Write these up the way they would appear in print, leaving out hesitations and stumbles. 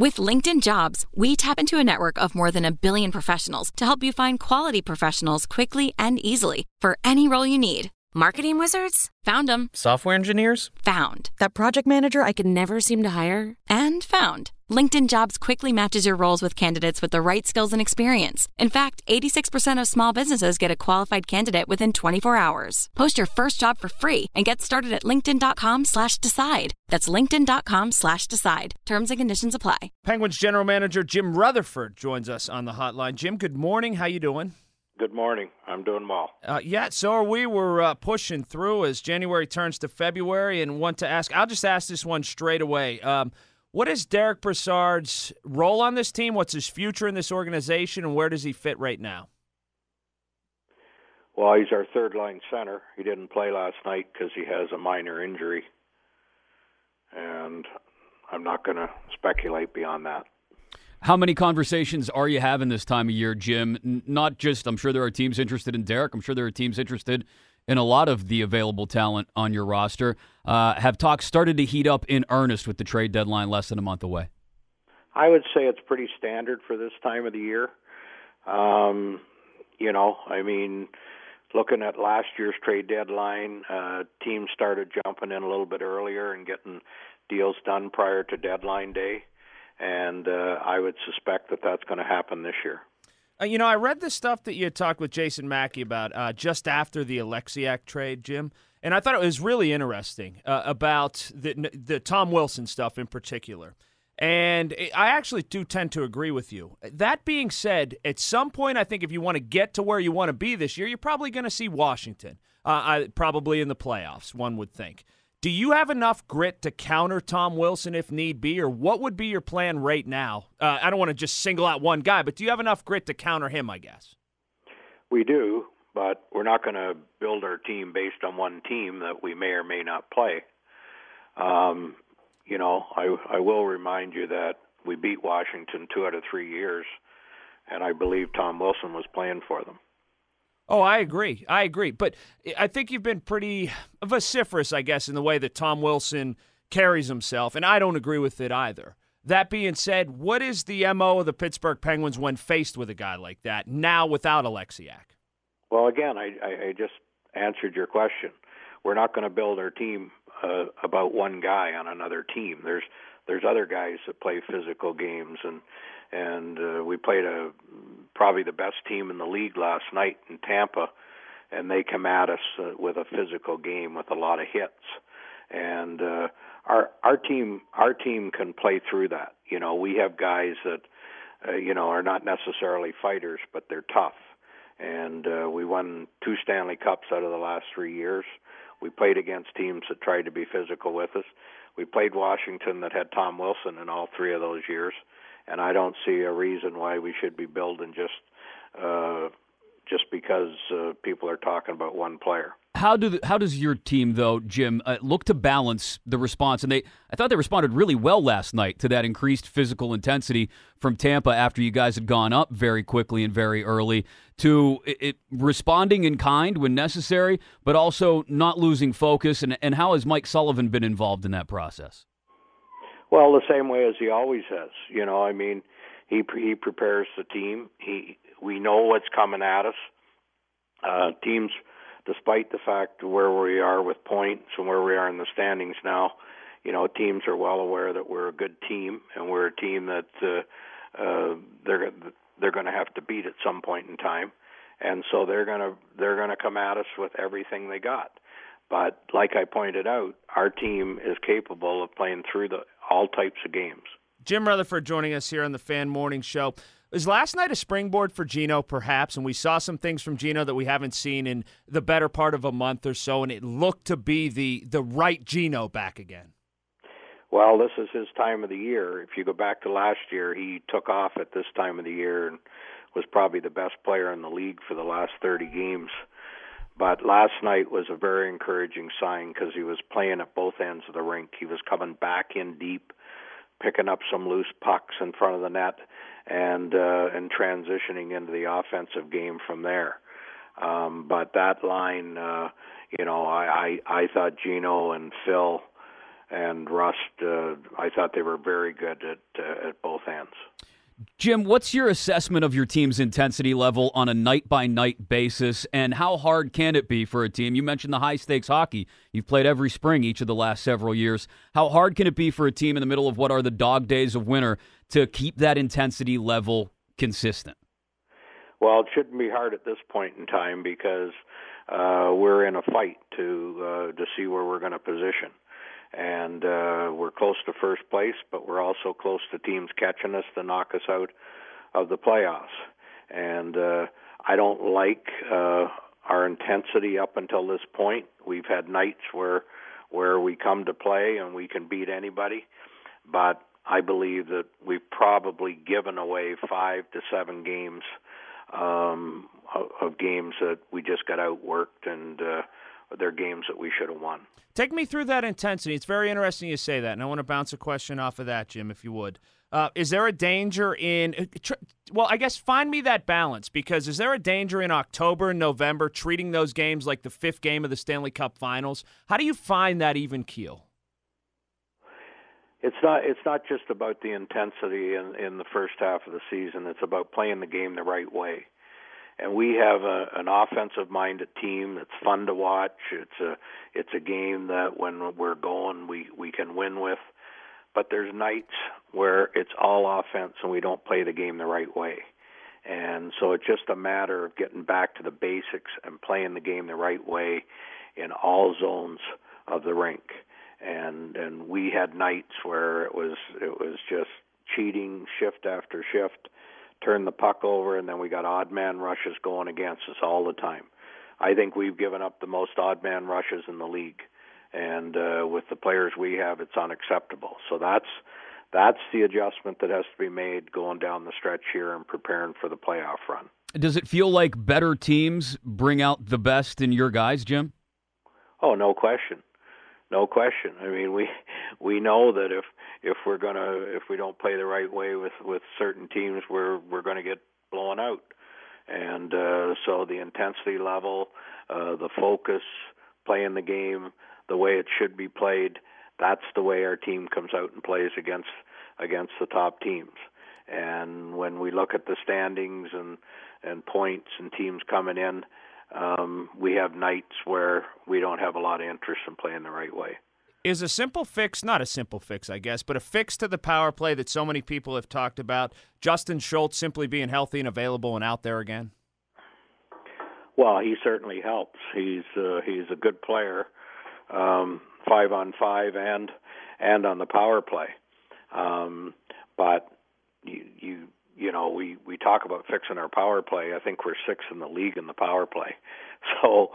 With LinkedIn Jobs, we tap into a network of more than 1 billion professionals to help you find quality professionals quickly and easily for any role you need. Marketing wizards? Found them. Software engineers? Found. That project manager I could never seem to hire? And found. LinkedIn Jobs quickly matches your roles with candidates with the right skills and experience. In fact, 86% of small businesses get a qualified candidate within 24 hours. Post your first job for free and get started at linkedin.com/decide. That's linkedin.com/decide. Terms and conditions apply. Penguins general manager Jim Rutherford joins us on the hotline. Jim, good morning. How you doing? Good morning. I'm doing well. Yeah, so are we. We're pushing through as January turns to February, and want to ask, I'll just ask this one straight away. What is Derek Brassard's role on this team? What's his future in this organization, and where does he fit right now? Well, he's our third-line center. He didn't play last night because he has a minor injury, and I'm not going to speculate beyond that. How many conversations are you having this time of year, Jim? Not just, I'm sure there are teams interested in Derek. I'm sure there are teams interested in a lot of the available talent on your roster. Have talks started to heat up in earnest with the trade deadline less than a month away? I would say it's pretty standard for this time of the year. Looking at last year's trade deadline, teams started jumping in a little bit earlier and getting deals done prior to deadline day. And I would suspect that that's going to happen this year. I read the stuff that you had talked with Jason Mackey about just after the Alexiak trade, Jim, and I thought it was really interesting about the Tom Wilson stuff in particular. And I actually do tend to agree with you. That being said, at some point, I think if you want to get to where you want to be this year, you're probably going to see Washington, probably in the playoffs, one would think. Do you have enough grit to counter Tom Wilson if need be, or what would be your plan right now? I don't want to just single out one guy, but do you have enough grit to counter him, I guess? We do, but we're not going to build our team based on one team that we may or may not play. I will remind you that we beat Washington 2 out of 3 years, and I believe Tom Wilson was playing for them. Oh, I agree. But I think you've been pretty vociferous, I guess, in the way that Tom Wilson carries himself, and I don't agree with it either. That being said, what is the MO of the Pittsburgh Penguins when faced with a guy like that, now without Alexiak? Well, again, I just answered your question. We're not going to build our team about one guy on another team. There's other guys that play physical games, and we played probably the best team in the league last night in Tampa, and they come at us with a physical game with a lot of hits. And our team can play through that. We have guys that are not necessarily fighters, but they're tough. And we won 2 Stanley Cups out of the last 3 years. We played against teams that tried to be physical with us. We played Washington that had Tom Wilson in all 3 of those years. And I don't see a reason why we should be building just because people are talking about one player. How does your team, though, Jim, look to balance the response? And I thought they responded really well last night to that increased physical intensity from Tampa after you guys had gone up very quickly and very early, to it responding in kind when necessary, but also not losing focus. And how has Mike Sullivan been involved in that process? Well, the same way as he always has. He prepares the team. We know what's coming at us. Teams, despite the fact where we are with points and where we are in the standings now, teams are well aware that we're a good team, and we're a team that they're going to have to beat at some point in time, and so they're going to come at us with everything they got. But like I pointed out, our team is capable of playing through all types of games. Jim Rutherford joining us here on the Fan Morning Show. Was last night a springboard for Gino, perhaps? And we saw some things from Gino that we haven't seen in the better part of a month or so, and it looked to be the right Gino back again. Well, this is his time of the year. If you go back to last year, he took off at this time of the year and was probably the best player in the league for the last 30 games. But last night was a very encouraging sign because he was playing at both ends of the rink. He was coming back in deep, picking up some loose pucks in front of the net, and transitioning into the offensive game from there. But that line, I thought Gino and Phil and Rust, I thought they were very good at both Jim, what's your assessment of your team's intensity level on a night-by-night basis, and how hard can it be for a team? You mentioned the high-stakes hockey. You've played every spring each of the last several years. How hard can it be for a team in the middle of what are the dog days of winter to keep that intensity level consistent? Well, it shouldn't be hard at this point in time because we're in a fight to see where we're going to position. And we're close to first place, but we're also close to teams catching us to knock us out of the playoffs. And I don't like our intensity up until this point. We've had nights where we come to play and we can beat anybody, but I believe that we've probably given away 5 to 7 games of games that we just got outworked, and they're games that we should have won. Take me through that intensity. It's very interesting you say that, and I want to bounce a question off of that, Jim, if you would. Is there a danger in well, I guess find me that balance, because is there a danger in October and November treating those games like the 5th game of the Stanley Cup Finals? How do you find that even keel? It's not just about the intensity in the first half of the season. It's about playing the game the right way. And we have an offensive-minded team that's fun to watch. It's a game that when we're going, we can win with. But there's nights where it's all offense and we don't play the game the right way. And so it's just a matter of getting back to the basics and playing the game the right way in all zones of the rink. And we had nights where it was just cheating shift after shift, turn the puck over, and then we got odd man rushes going against us all the time. I think we've given up the most odd man rushes in the league, and with the players we have, it's unacceptable. So that's the adjustment that has to be made going down the stretch here and preparing for the playoff run. Does it feel like better teams bring out the best in your guys, Jim? Oh, no question. No question. I mean, we know that if we don't play the right way with certain teams, we're gonna get blown out. And so the intensity level, the focus, playing the game the way it should be played, that's the way our team comes out and plays against the top teams. And when we look at the standings and points and teams coming in, we have nights where we don't have a lot of interest in playing the right way. Is a simple fix, not a simple fix, I guess, but a fix to the power play that so many people have talked about, Justin Schultz simply being healthy and available and out there again? Well, he certainly helps. He's a good player, 5-on-5 and on the power play. But you know, we talk about fixing our power play. I think we're 6th in the league in the power play. So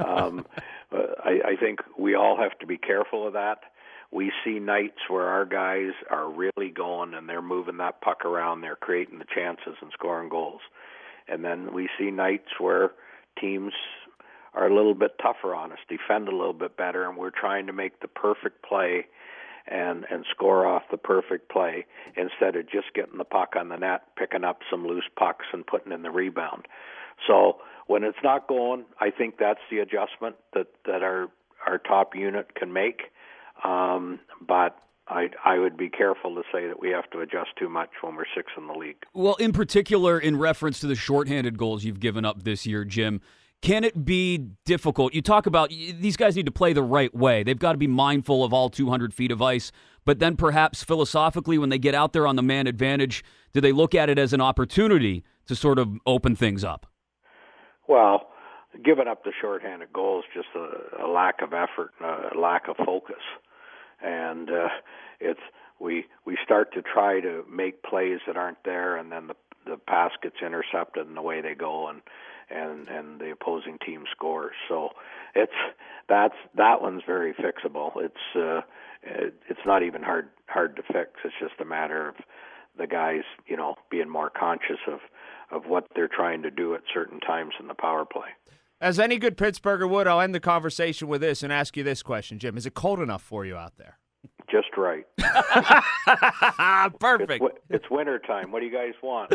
I think we all have to be careful of that. We see nights where our guys are really going and they're moving that puck around. They're creating the chances and scoring goals. And then we see nights where teams are a little bit tougher on us, defend a little bit better, and we're trying to make the perfect play and score off the perfect play instead of just getting the puck on the net, picking up some loose pucks and putting in the rebound. So when it's not going, I think that's the adjustment that our top unit can make. But I would be careful to say that we have to adjust too much when we're 6th in the league. Well, in particular, in reference to the shorthanded goals you've given up this year, Jim, can it be difficult? You talk about these guys need to play the right way. They've got to be mindful of all 200 feet of ice. But then perhaps philosophically, when they get out there on the man advantage, do they look at it as an opportunity to sort of open things up? Well, giving up the shorthanded goals is just a lack of effort, a lack of focus. And we start to try to make plays that aren't there, and then the pass gets intercepted and away they go, and the opposing team scores. So that one's very fixable. It's not even hard to fix. It's just a matter of the guys, being more conscious of what they're trying to do at certain times in the power play. As any good Pittsburgher would, I'll end the conversation with this and ask you this question, Jim. Is it cold enough for you out there? Just right. Perfect. It's winter time. What do you guys want?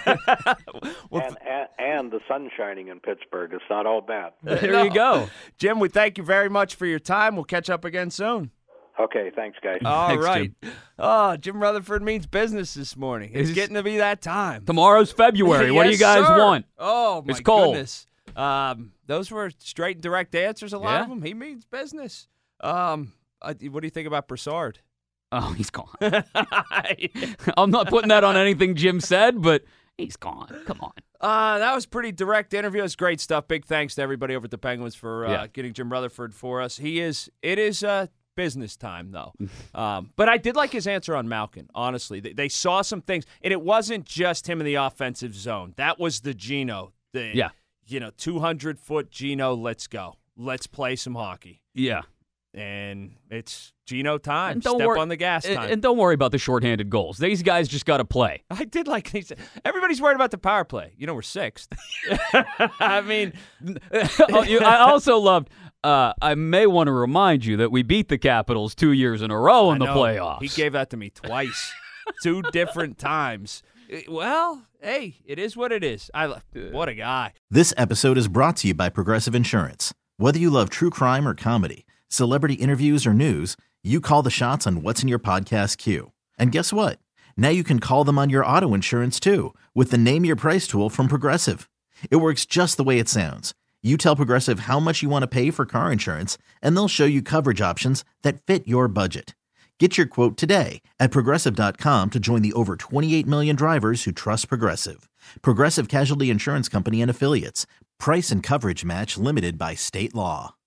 And the sun's shining in Pittsburgh. It's not all bad. There you go. Jim, we thank you very much for your time. We'll catch up again soon. Okay, thanks, guys. All Thanks, right. Jim. Oh, Jim Rutherford means business this morning. It's getting to be that time. Tomorrow's February. What do you Yes, guys sir. want? Oh, my It's cold. goodness. Those were straight and direct answers, a lot Yeah. of them. He means business. What do you think about Broussard? Oh, he's gone. I'm not putting that on anything Jim said, but he's gone. Come on. That was pretty direct interview. It was great stuff. Big thanks to everybody over at the Penguins for getting Jim Rutherford for us. It is business time, though. But I did like his answer on Malkin, honestly. They saw some things, and it wasn't just him in the offensive zone. That was the Gino. 200-foot Gino, let's go. Let's play some hockey. Yeah. And it's Gino time. And don't Step worry- on the gas time. And don't worry about the shorthanded goals. These guys just got to play. I did like he said, everybody's worried about the power play. We're sixth. I mean, I also loved, I may want to remind you that we beat the Capitals 2 years in a row in the playoffs. He gave that to me twice, 2 different times. Well, hey, it is what it is. What a guy. This episode is brought to you by Progressive Insurance. Whether you love true crime or comedy, celebrity interviews or news, you call the shots on what's in your podcast queue. And guess what? Now you can call them on your auto insurance too with the Name Your Price tool from Progressive. It works just the way it sounds. You tell Progressive how much you want to pay for car insurance, and they'll show you coverage options that fit your budget. Get your quote today at Progressive.com to join the over 28 million drivers who trust Progressive. Progressive Casualty Insurance Company and Affiliates. Price and coverage match limited by state law.